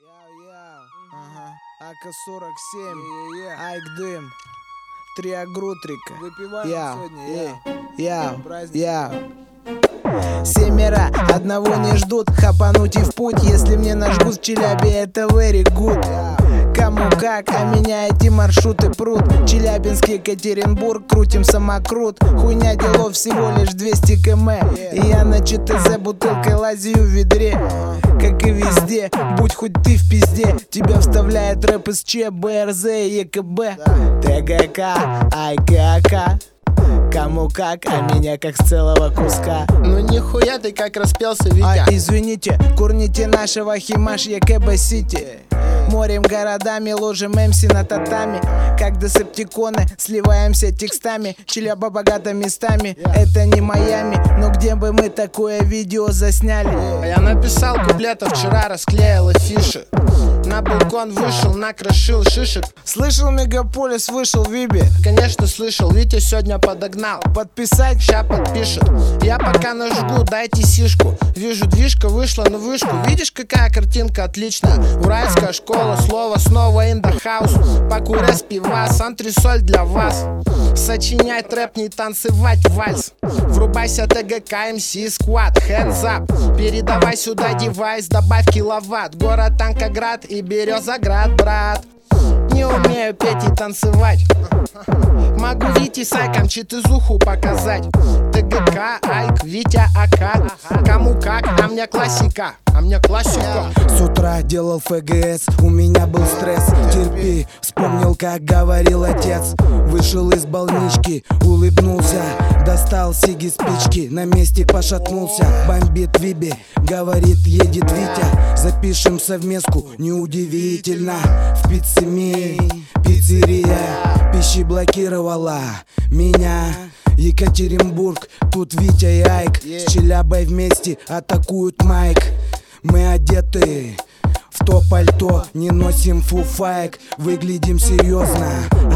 АК-47, Айк Дым, 3 Агрутрика. Выпиваем сегодня, Семеро одного не ждут, хапануть и в путь. Если мне нажгут в Челябе, это very good. Кому как, а меня эти маршруты прут. Челябинск, Екатеринбург, крутим самокрут. Хуйня делов всего лишь 200 км. И я на ЧТЗ бутылкой лазю в ведре. Как и везде, будь хоть ты в пизде. Тебя вставляет рэп из ЧБ, БРЗ, ЕКБ, ТГК, АК. Кому как, а меня как с целого куска. Ну нихуя ты как распелся, Витя. Извините, курните нашего Химаш ЕКБ Сити. Морем, городами, ложим МС на татами. Как десептиконы, сливаемся текстами. Челяба богата местами, это не Майами. Но где бы мы такое видео засняли? Я написал куплета, вчера расклеил афиши. На балкон вышел, накрошил шишек. Слышал, Мегаполис вышел в Вибе? Конечно слышал, Витя сегодня подогнал. Подписать? Ща подпишет. Я пока нажгу, дайте сишку. Вижу, движка вышла на вышку. Видишь, какая картинка отличная? Уральская школа, слово снова in the house. Покурясь пивас, антресоль для вас. Сочинять трэп, не танцевать вальс. Врубайся ТГК, МС, сквад, hands up. Передавай сюда девайс, добавь киловатт. Город Танкоград и Березоград, брат. Не умею петь и танцевать. Могу Вите с Айком читызуху показать. ТГК, Айк, Витя, АК. Кому как, а мне классика. С утра делал ФГС, у меня был стресс. Терпи, вспомнил, как говорил отец. Вышел из больнички, улыбнулся. Достал сиги, спички, на месте пошатнулся. Бомбит Виби, говорит, едет Витя. Запишем совместку, неудивительно. В пиццемии, пиццерия пищи блокировала меня. Екатеринбург, тут Витя и Айк. С Челябой вместе атакуют майк. Мы одеты в то пальто, не носим фуфайк, выглядим серьезно.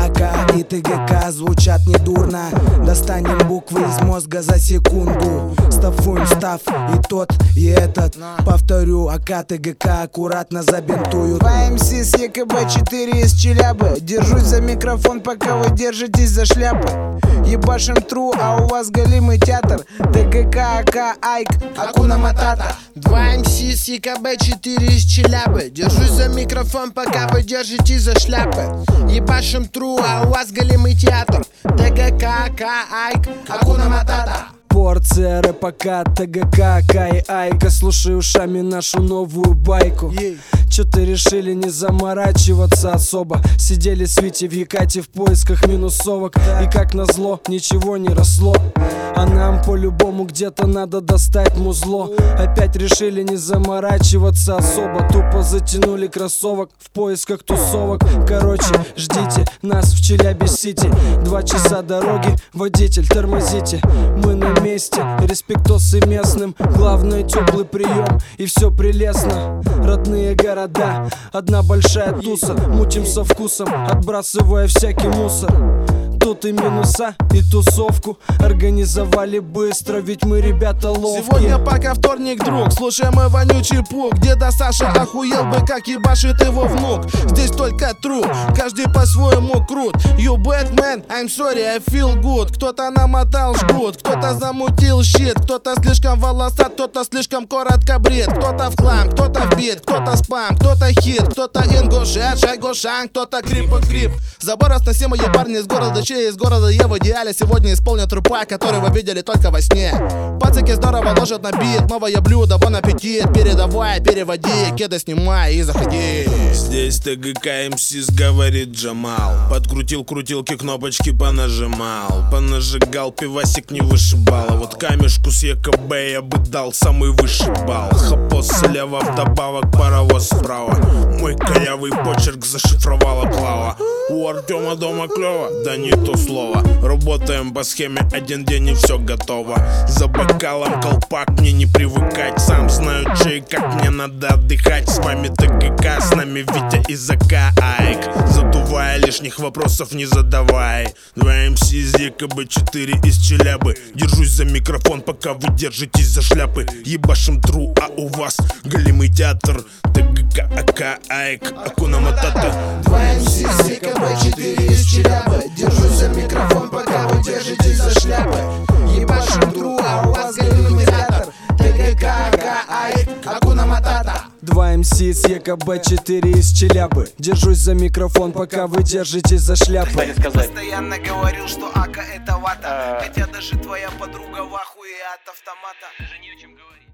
АК и ТГК звучат недурно. Достанем буквы из мозга за секунду. Стафуем став и тот, и этот. Повторю, АК, ТГК аккуратно забинтуют. 2 МС с ЕКБ-4 из Челябы. Держусь за микрофон, пока вы держитесь за шляпы. Ебашим тру, а у вас голимый театр. ТГК, АК, Айк, Акуна Матата. 2 МС с ЕКБ-4 из Челябы. Держусь за микрофон, пока вы держитесь за шляпы. Ебашим тру, а у вас голимый театр. ТГК, АК, Айк, Акуна Матата. Порция рэпака, ТГК, Кай, Айка. Слушай ушами нашу новую байку. Чё-то решили не заморачиваться особо. Сидели с Витей в Екате в поисках минусовок. И как назло, ничего не росло. А нам по-любому где-то надо достать музло. Опять решили не заморачиваться особо. Тупо затянули кроссовок в поисках тусовок. Короче, ждите нас в Челябе-Сити. 2 часа дороги, водитель, тормозите. Мы на месте, респектосы местным. Главное, теплый прием, и все прелестно. Родные города, одна большая туса. Мутим со вкусом, отбрасывая всякий мусор. Тут и минуса, и тусовку организовали быстро, ведь мы ребята ловкие. Сегодня пока вторник, друг, слушай мой вонючий пук. Деда Саша охуел бы, как ебашит его внук. Здесь только true, каждый по-своему крут. You bad man, I'm sorry, I feel good. Кто-то намотал жгут, кто-то замутил щит. Кто-то слишком волосат, кто-то слишком коротко брит. Кто-то в хлам, кто-то в бит, кто-то спам, кто-то хит. Кто-то ингушет, шайгошан, кто-то крип. Забор сносимые парни из города, из города я в идеале сегодня исполнят трупа, который вы видели только во сне. Пацаки здорово ложат на бит, новое блюдо, бон аппетит. Передавай, переводи, кеды снимай и заходи. Здесь ТГК МС говорит Джамал. Подкрутил крутилки, кнопочки понажимал. Понажигал, пивасик не вышибал. А вот камешку с ЕКБ я бы дал самый высший балл. Хапос слева, вдобавок паровоз справа. Мой корявый почерк зашифровала Клава. У Артема дома клево, да не то слово. Работаем по схеме, один день и все готово. За бокалом колпак, мне не привыкать. Сам знаю, че и как мне надо отдыхать. С вами ТГК, с нами Витя и ЗК Айк. Задувая, лишних вопросов не задавай. 2 МС из ЕКБ-4 из Челябы. Держусь за микрофон, пока вы держитесь за шляпы. Ебашим тру, а у вас голимый театр. ТГК Ака, ака, аек, акуна матата. 2 МС, ЕКБ, 4 из Челябы. Держусь за микрофон, пока вы держитесь за шляпы. Ебашим тру, а у вас галлюминатор. ТГК, АК, АИК, акуна матата. 2 МС с ЕКБ, 4 из Челябы. Держусь за микрофон, пока вы держитесь за шляпы. Постоянно говорил, что Ака это вата. Хотя даже твоя подруга в ахуе от автомата. Даже не о чем говорить.